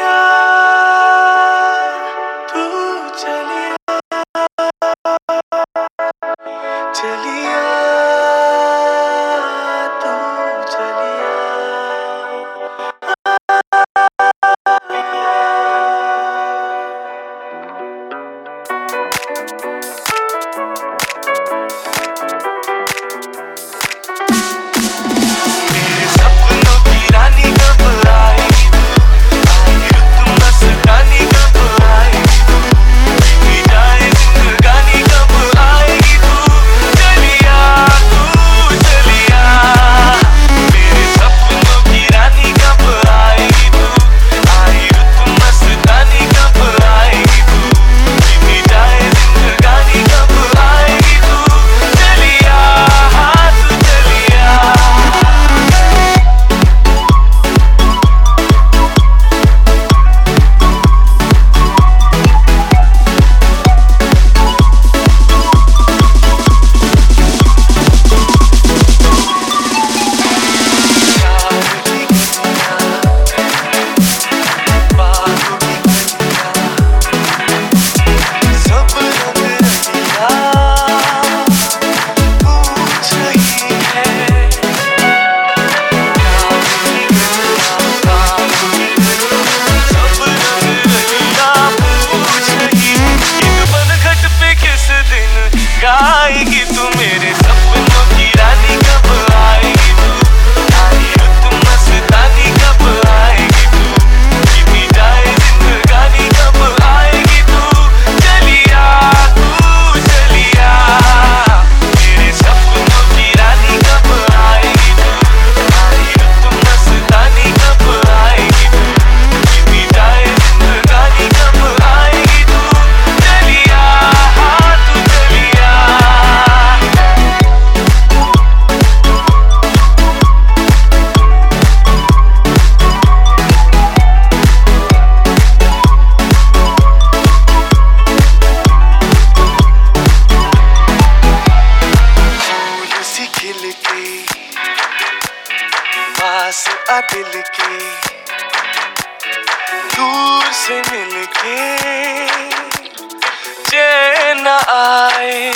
चलिया तू चलिया चलिया तू चलिया मेरे सपनों की रानी कब आएगी तू मस्तानी कब आएगी तू बीती जाए जिंदगानी कब आएगी तू चलिया मेरे सपनों की रानी कब आएगी तू मस्तानी कब आएगी तू बीती जाए जिंदगानी कब आएगी तू चलिया तू चलिया आएगी तू मेरे सपनों की रानी कब आएगी तू मस्तानी कब आएगी तू बीती जाए जिंदगानी कब आएगी तू चलिया मेरे सपनों की रानी कब आएगी तू मस्तानी कब आएगी तू बीती जाए जिंदगानी कब आएगी तू चलिया पास आ दिल के दूर से मिलके चैन आए